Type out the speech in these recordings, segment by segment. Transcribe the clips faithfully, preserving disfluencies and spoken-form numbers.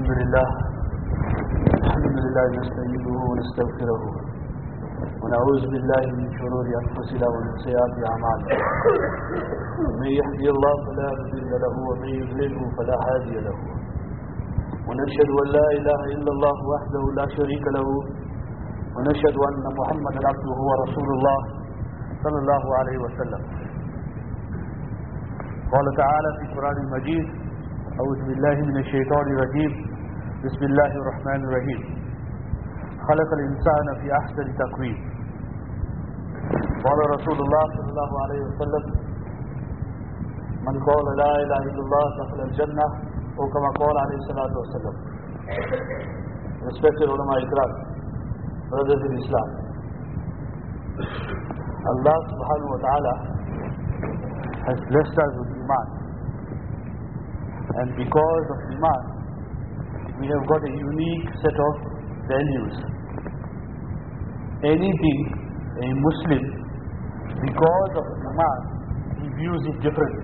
الحمد لله الحمد لله نستعينه ونستغفره ونعوذ بالله من شرور أنفسنا ومن سيئات أعمالنا من يهدي الله فلا مضل له ومن يضلله فلا هادي له ونشهد أن لا إله إلا الله وحده لا شريك له ونشهد أن محمدا عبده ورسول الله صلى الله عليه وسلم. قال تعالى في القرآن المجيد: أعوذ بالله من الشيطان الرجيم بسم الله الرحمن الرحيم خلق الإنسان في أحسن تقويم. قال رسول الله صلى الله عليه وسلم: من قال لا إله إلا الله دخل الجنة أو كما قال عليه الصلاة والسلام. Respected ulama ikram, brothers in Islam, Allah subhanahu wa ta'ala has blessed us with Iman, and because of Iman we have got a unique set of values. Anything a Muslim, because of Iman, he views it differently.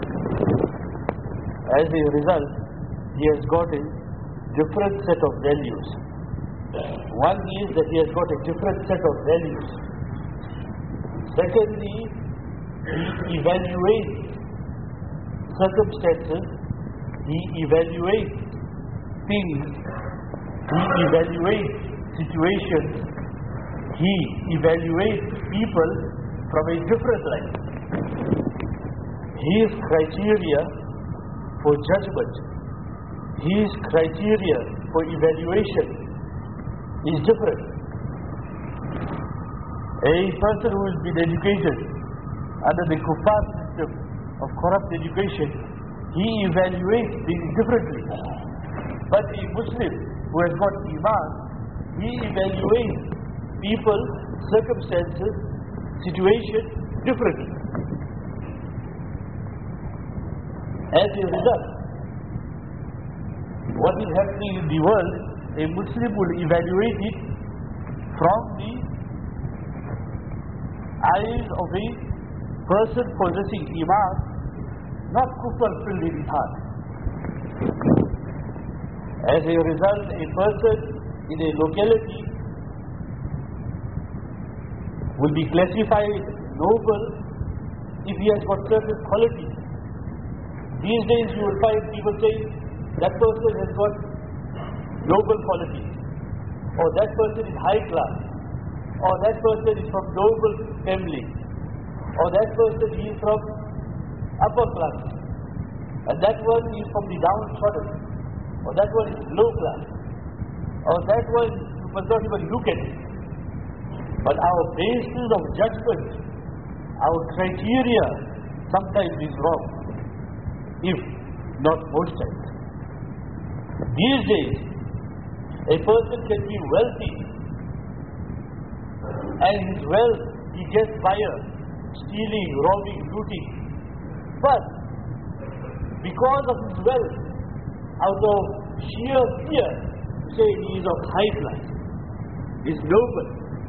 As a result, he has got a different set of values. One is that he has got a different set of values. Secondly, he evaluates circumstances, he evaluates things, he evaluates situations, he evaluates people from a different light. His criteria for judgment, his criteria for evaluation is different. A person who has been educated under the kuffar system of corrupt education, he evaluates things differently. But a Muslim who has got Iman, he evaluates people, circumstances, situations differently. As a result, what is happening in the world, a Muslim will evaluate it from the eyes of a person possessing Iman, not kufr filled in his heart. As a result, a person in a locality will be classified noble if he has got certain qualities. These days you will find people saying that person has got noble qualities, or that person is high class, or that person is from noble family, or that person is from upper class, and that one is from the downtrodden, or that one is low class, or that one you must not even look at it. But our basis of judgment, our criteria sometimes is wrong, if not most times. These days, a person can be wealthy, and his wealth he gets via stealing, robbing, looting. But because of his wealth, out of sheer fear, you say he is of high class, he is noble.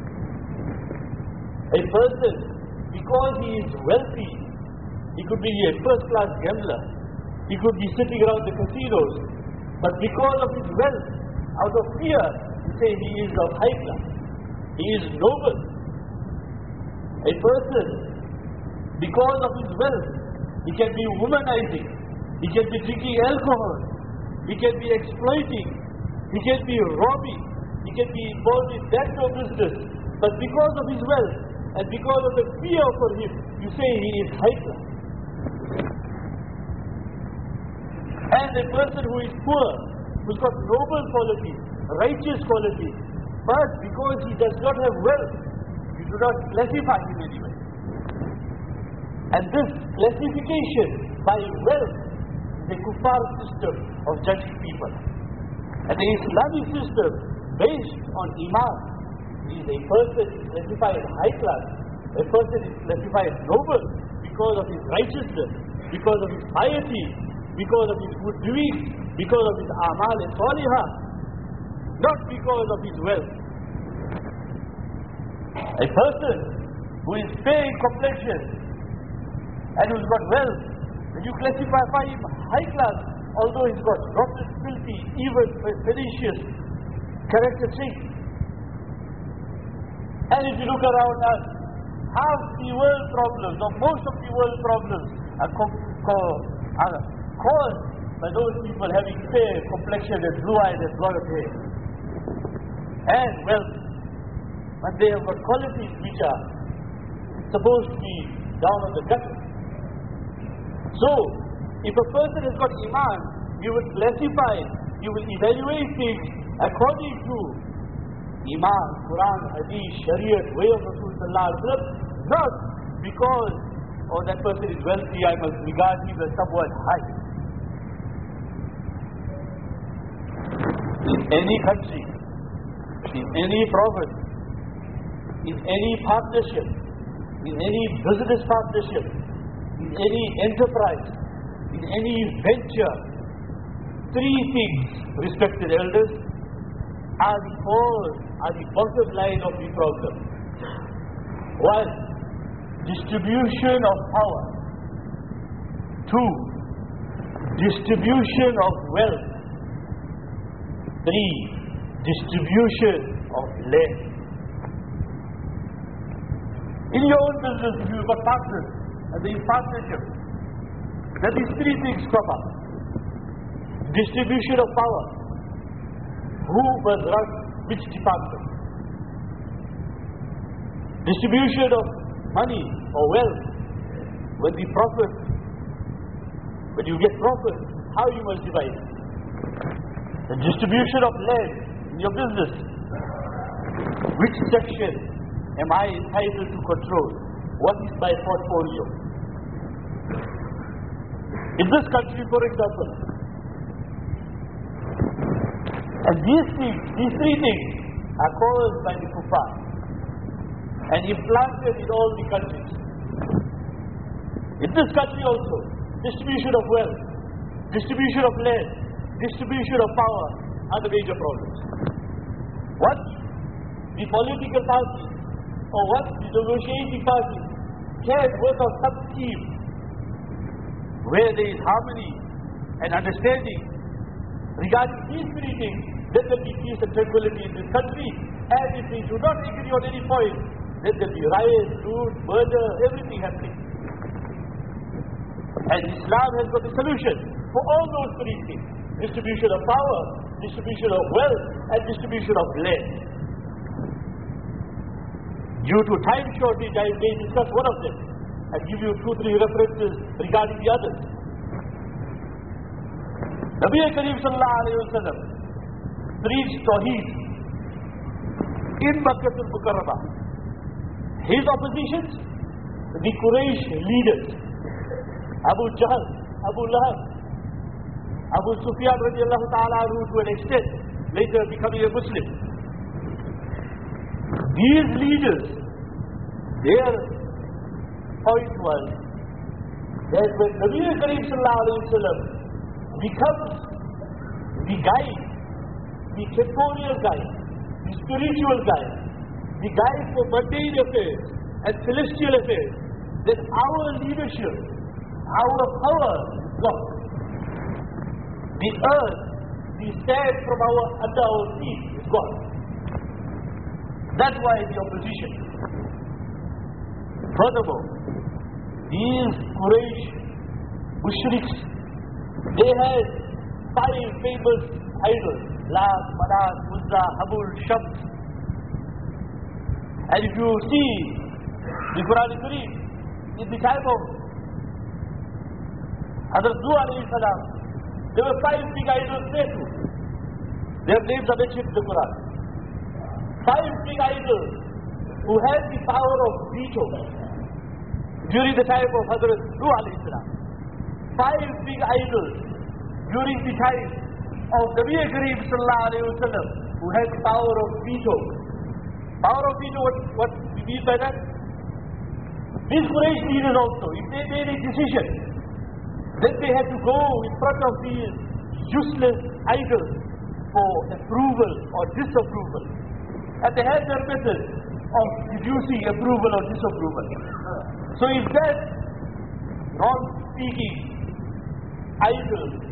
A person, because he is wealthy, he could be a first-class gambler, he could be sitting around the casinos, but because of his wealth, out of fear, you say he is of high class, he is noble. A person, because of his wealth, he can be womanizing, he can be drinking alcohol, he can be exploiting, he can be robbing, he can be involved in backdoor business, but because of his wealth and because of the fear for him, you say he is high class. And a person who is poor, who's got noble qualities, righteous qualities, but because he does not have wealth, you do not classify him anyway. And this classification by wealth is a kuffar system of judging people. And the Islamic system based on Iman is a person is classified high class, a person is classified noble because of his righteousness, because of his piety, because of his good doings, because of his amal and salihah, not because of his wealth. A person who is fair in complexion and who's got wealth, when you classify him high class, although he's got rotten, filthy, evil, pernicious character traits. And if you look around us, half the world problems, or most of the world problems, are, co co are caused by those people having fair complexion and blue eyes and blonde hair. And wealth, but they have got qualities which are supposed to be down on the gutter. So, if a person has got iman, you will classify, you will evaluate things according to iman, Quran, Hadith, Shariat, way of Rasul Sallallahu Alaihi Wasallam, not because, oh, that person is wealthy, I must regard him as somewhat high. In any country, in any province, in any partnership, in any business partnership, in any enterprise, in any venture, three things, respected elders, are the cause, are the bottom line of the problem. One, distribution of power. Two, distribution of wealth. Three, distribution of land. In your own business, if you've got partners, and there is partnership, then these three things crop up. Distribution of power. Who must run which department? Distribution of money or wealth. When the profit, when you get profit, how you must divide it. The distribution of land in your business. Which section am I entitled to control? What is my portfolio? In this country, for example, and these things, these three things are caused by the kuffar and implanted in all the countries. In this country also, distribution of wealth, distribution of land, distribution of power are the major problems. What the political parties or what the negotiating parties can work out some scheme where there is harmony and understanding regarding these three things, then there will be peace and tranquility in this country. And if they do not agree on any point, then there will be riots, loot, murder, everything happening. And Islam has got a solution for all those three things. Distribution of power, distribution of wealth, and distribution of land. Due to time shortage, I may discuss one of them and give you two, three references regarding the others. Nabi Kareem Sallallahu Alaihi Wasallam preached Tawheed in Makkah al-Mukarramah. His oppositions, the Quraysh leaders, Abu Jahl, Abu Lahab, Abu Sufyan radiallahu ta'ala anhu to an extent, later becoming a Muslim. These leaders, their point was that when Nabi Kareem Sallallahu Alaihi Wasallam becomes the guide, the temporal guide, the spiritual guide, the guide for mundane affairs and celestial affairs, then our leadership, our power is gone. The earth, the sand from our under our feet is gone. That's why the opposition. Furthermore, these Quraysh Mushriks, they had five famous idols: Lat, Manat, Uzza, Habul, Shams. And if you see the Quran Kareem, in the time of Hazrat Nuh alayhi salam, there were five big idols there too. Their names are mentioned in the Quran. Five big idols who had the power of veto during the time of Hazrat Nuh alayhi salam. Five big idols during the time of Nabi Kareem Sallallahu Alaihi Wasallam, who had the power of veto. Power of veto, what, what we mean by that? These Quraysh leaders also, if they made a decision, then they had to go in front of these useless idols for approval or disapproval. And they had their method of deducing approval or disapproval. So if that wrong-speaking idol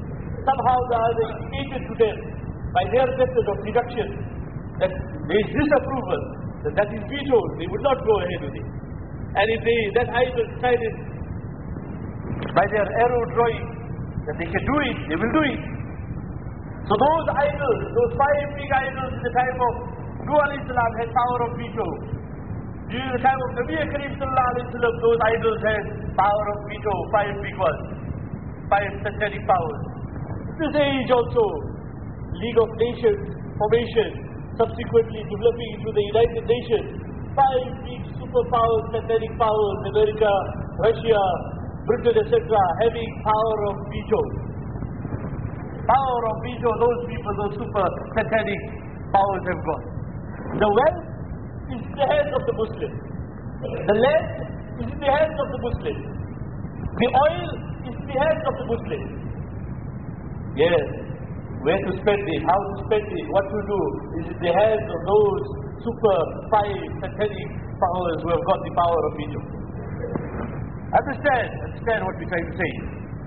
somehow the other indicated to them by their method of deduction that there is disapproval, that that is vetoed, they would not go ahead with it. And if they, that idol decided by their arrow drawing that they can do it, they will do it. So those idols, those five big idols in the time of Nuh alayhi salam had power of veto. During the time of Nabi Kareem sallallahu alayhi wasallam, those idols had power of veto, five big ones, five satanic powers. This age also, League of Nations formation, subsequently developing into the United Nations, five big superpowers, satanic powers, America, Russia, Britain, et cetera, having power of veto. Power of veto, those people, those super satanic powers have got. The wealth is in the hands of the Muslims. The land is in the hands of the Muslims. The oil is in the hands of the Muslims. Yes, where to spend it, how to spend it, what to do, is in the hands of those super five satanic powers who have got the power of veto. Understand, understand what we're trying to say.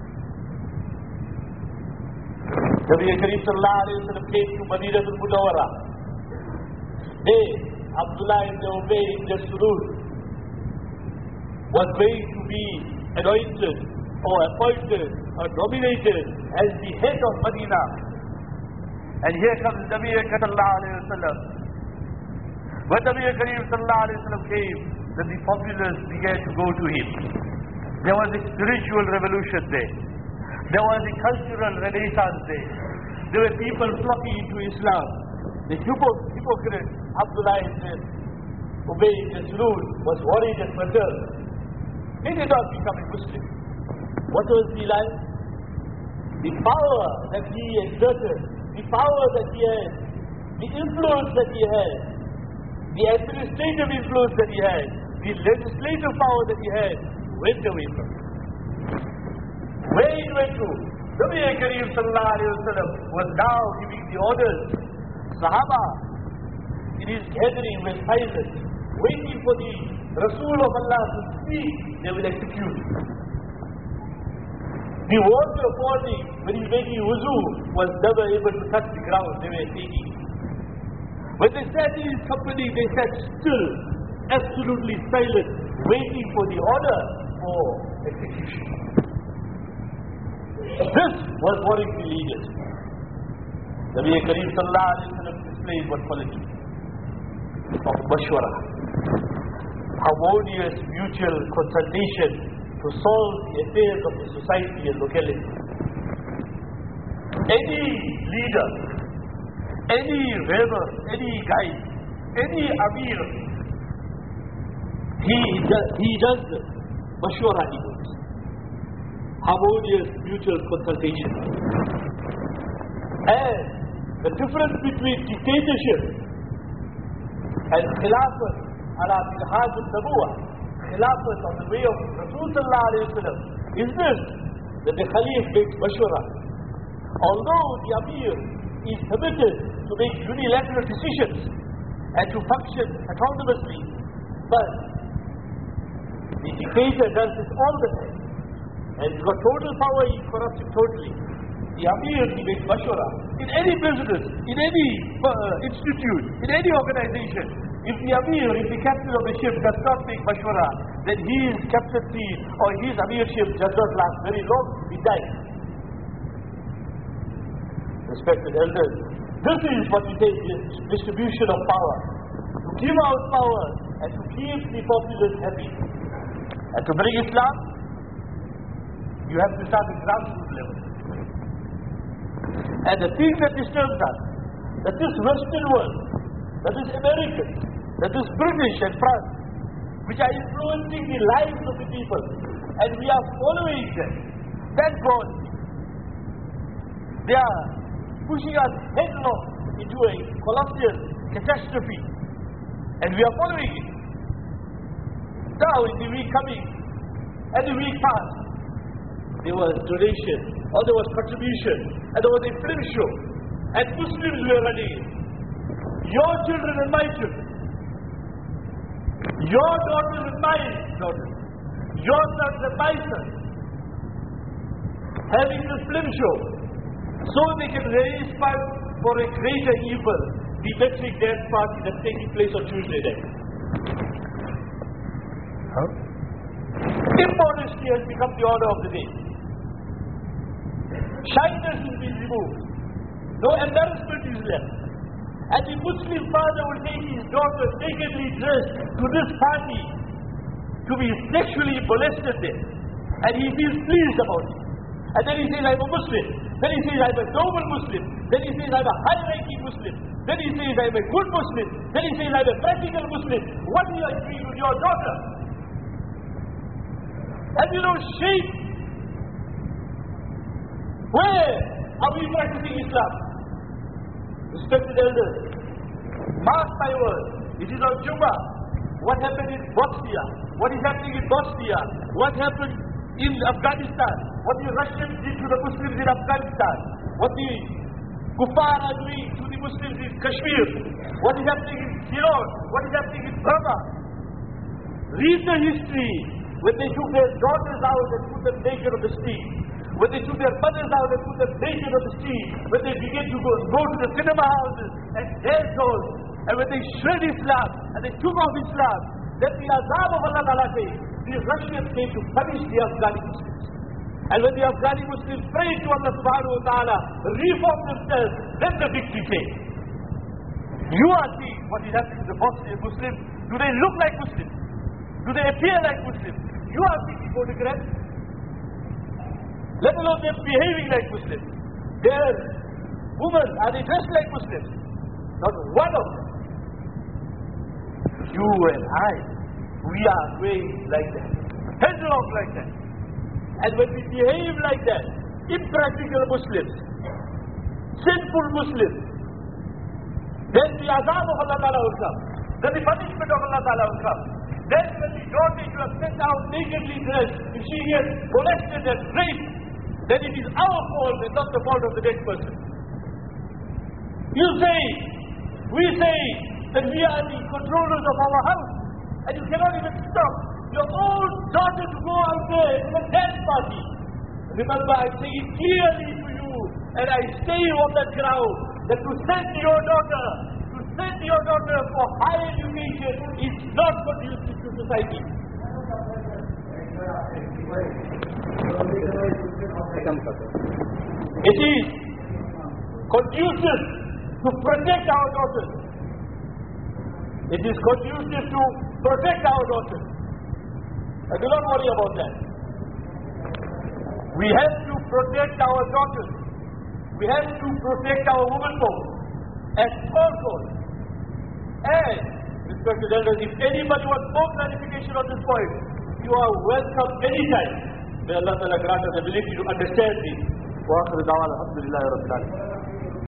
Nabi Kareem sallallahu alayhi wa sallam came to Madinatul Munawwara. They, Abdullah ibn Ubay ibn Salul, was going to be anointed or appointed or nominated as the head of Medina. And here comes Nabi Kareem sallallahu alayhi wa sallam. When Nabi Kareem sallallahu alayhi wa sallam came, then the populace began to go to him. There was a spiritual revolution there. There was a cultural renaissance there. There were people flocking into Islam. The hypo- hypocrite Abdullah ibn Ubay ibn Salul was worried and perturbed. He did not become a Muslim. What was the life? The power that he exerted, the power that he had, the influence that he had, the administrative influence that he had, the legislative power that he had, went away from him. Where he went to? Nabi Kareem sallallahu alayhi wa sallam was now giving the orders. Sahaba, in his gathering, were silent, waiting for the Rasul of Allah to speak. They will execute. The water falling when he was making wuzu was never able to touch the ground. They were taking. When they sat in his company, they sat still, absolutely silent, waiting for the order for execution. This was worrying the leaders. Nabi Kareem sallallahu alayhi wa sallam displayed what quality? Of mashwara. Harmonious mutual consultation to solve the affairs of the society and locality. Any leader, any rabbi, any guide, any amir, he does, he does mashwara, he does. Harmonious mutual consultation. And the difference between dictatorship and khilafat ala minhaj al-nabuwah, khilafat on the way of Rasul sallallahu alayhi wa sallam, is this, that the Khalif makes mashwara. Although the Amir is permitted to make unilateral decisions and to function autonomously, but the dictator does this all the time. And he's got total power, he corrupts it totally. The Amir, he makes mashwara. In any business, in any uh, institute, in any organization, if the Amir, if the captain of the ship does not make mashwara, then his captaincy or his Amirship does not last very long, he dies. Respected elders, this is what we say is distribution of power. To give out power and to keep the populace happy. And to bring Islam, you have to start at grassroots level. And the thing that disturbs us, that this Western world, that is American, that is British and France, which are influencing the lives of the people, and we are following them. Thank God. They are pushing us headlong into a colossal catastrophe, and we are following it. Now in the week coming, and the week past, there was donation, or there was contribution, and there was a film show, and Muslims were running it. Your children and my children, your daughters and my daughters, your sons and my sons, having this film show, so they can raise funds for a greater evil, the metric dance party that's taking place on Tuesday night. Huh? Immodesty has become the order of the day. Shyness has been removed. No embarrassment is left. And the Muslim father will take his daughter nakedly dressed to this party to be sexually molested there. And he feels pleased about it. And then he says, I'm a Muslim. Then he says, I'm a noble Muslim. Then he says, I'm a high-ranking Muslim. Then he says, I'm a good Muslim. Then he says, I'm a practical Muslim. What are you doing with your daughter? Have you no shame? Where are we practicing Islam? Respected elders, mark my words, it is on Jummah. What happened in Bosnia? What is happening in Bosnia? What happened in Afghanistan? What the Russians did to the Muslims in Afghanistan? What the Kuffar are doing to the Muslims in Kashmir? What is happening in Ceylon? What is happening in Burma? Read the history. When they took their daughters out and put them naked on the street. When they took their mothers out and put them naked on the street. When they began to go, go to the cinema houses and dance halls. And when they shred Islam and they took off Islam, then the azab of Allah Ta'ala came. The Russians came to punish the Afghani Muslims. And when the Afghani Muslims prayed to Allah Subhanahu Wa Ta'ala, reform themselves, then the victory came. You are seeing what is happening to the Bosnian Muslims. Do they look like Muslims? Do they appear like Muslims? You are seeing photographs. Let alone them behaving like Muslims. Their women, are they dressed like Muslims? Not one of them. You and I, we are going like that. Headlong like that. And when we behave like that, impractical Muslims, sinful Muslims, then the azab of Allah Ta'ala will come. Then the punishment of Allah Ta'ala will come. Then when the daughter you have sent out nakedly dressed, if she gets molested and raped, then it is our fault and not the fault of the dead person. You say, we say that we are the controllers of our house, and you cannot even stop your own daughter to go out there to a dance party. Remember, I say it clearly to you, and I say on that ground, that to send your daughter, to send your daughter for higher education is not conducive to society. It is conducive to protect our daughters. It is conducive to protect our daughters. And do not worry about that. We have to protect our daughters. We have to protect our womenfolk at all costs. And, respected elders, if anybody wants more clarification on this point, you are welcome anytime. May Allah Ta'ala grant us the ability to understand this. Wa akhiru da'wana alhamdulillahi rabbil alamin.